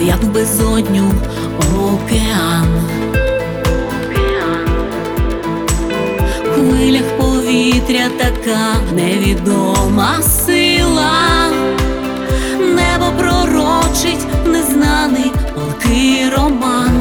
як в безодню океан. В хвилях повітря така невідома сила, небо пророчить незнаний палкий роман.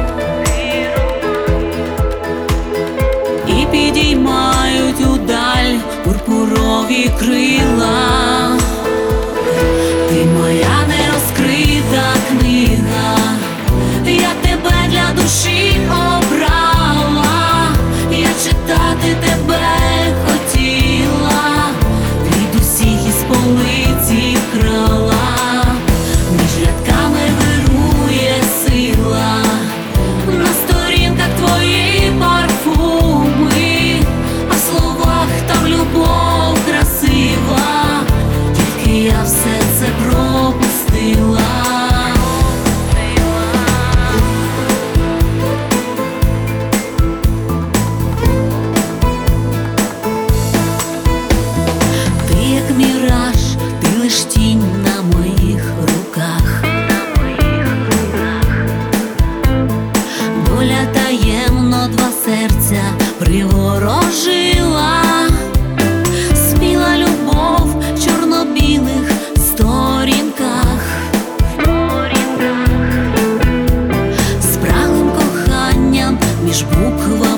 І підіймають удаль пурпурові крила. Ти моя нерозкрита книга, я тебе для душі обрала, я читати тебе хотіла, від усіх із полиці вкрала. Між рядками вирує сила, на сторінках твої парфуми, а в словах там любов красива, тільки я все це пропустила. Ти як міраж, ти лиш тінь на моїх руках. Доля таємно два серця приворожила, сміла любов в чорно-білих сторінках. Спраглим коханням між буквами